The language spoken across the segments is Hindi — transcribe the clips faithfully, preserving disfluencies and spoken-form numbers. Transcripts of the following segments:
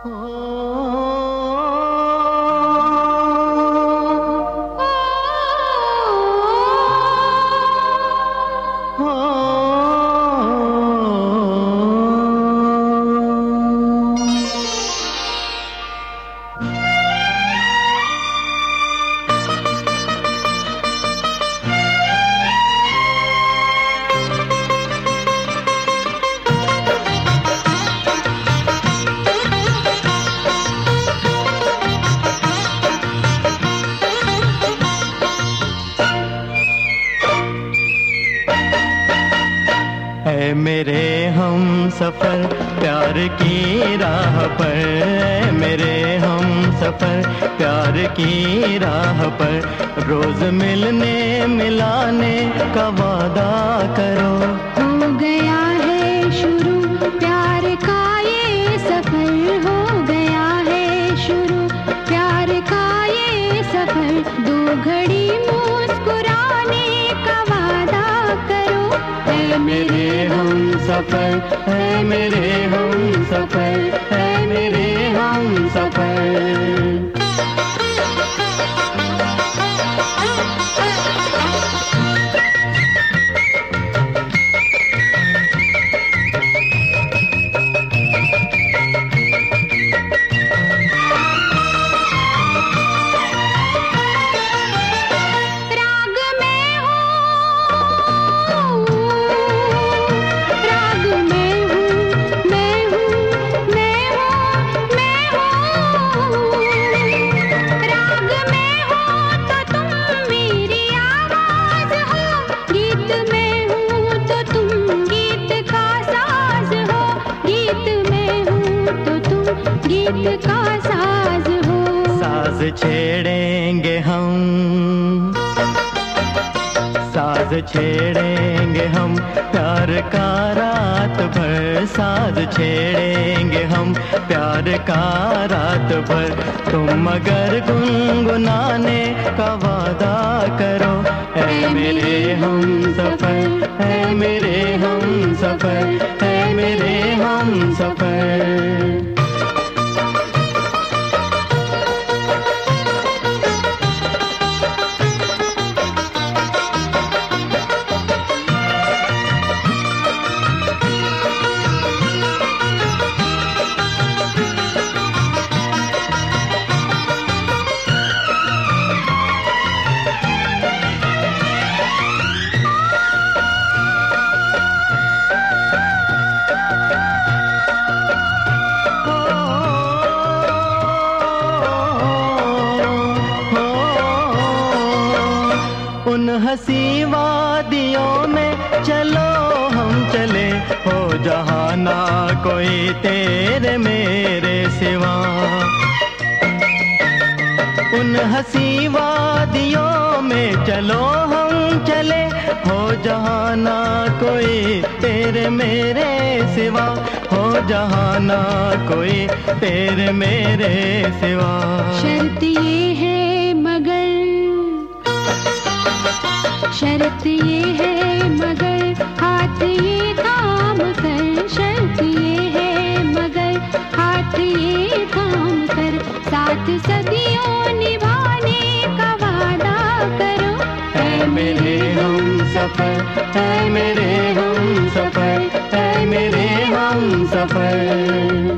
मेरे हम सफर प्यार की राह पर, मेरे हम सफर प्यार की राह पर, रोज मिलने मिलाने का वादा करो। हो गया है शुरू प्यार का ये सफर, हो गया है शुरू प्यार का ये सफर, दो घड़ी मुस्कुराने का वादा करो। है मेरे हम सफर, है मेरे हम सफर, है मेरे हम सफर। गीत का साज हो, साज छेड़ेंगे हम, साज छेड़ेंगे हम प्यार का रात भर, साज छेड़ेंगे हम प्यार का रात भर। तुम मगर गुनगुनाने का वादा करो। है मेरे हम सफर, है मेरे हम सफर, है मेरे हम सफर। उन हसी वादियों में चलो हम चले, हो जहाँ ना कोई तेरे मेरे सिवा। उन हसी वादियों में चलो हम चले, हो जहाँ ना कोई तेरे मेरे सिवा, हो जहाँ ना कोई तेरे मेरे सिवा। शर्त ये है मगर, शर्त ये है मगर हाथ ये थाम कर, शर्त ये है मगर हाथ ये थाम कर, साथ सदियों निभाने का वादा करो। है मेरे हम सफर, है मेरे हम सफर, है मेरे हम सफर।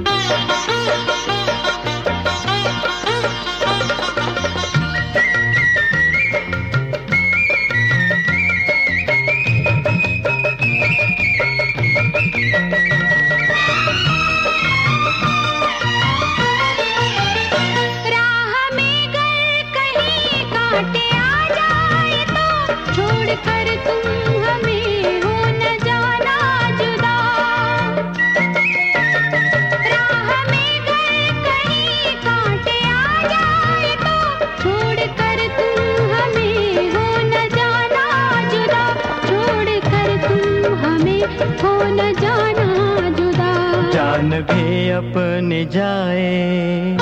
जान भी अपनी जाए,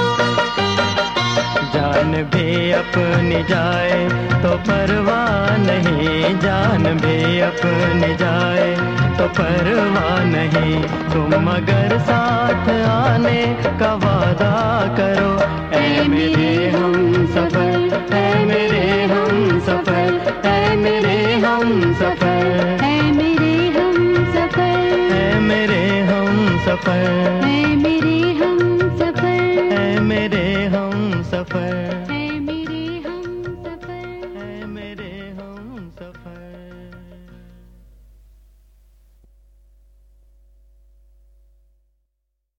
जान भी अपनी जाए तो परवाह नहीं, जान भी अपनी जाए तो परवाह नहीं, तुम मगर साथ आने का वादा करो। ऐ मेरे हम सफर, ऐ मेरे हम सफर, ऐ मेरे हम सफर, ऐ मेरे हम सफर, ऐ मेरे हम सफर, ऐ मेरे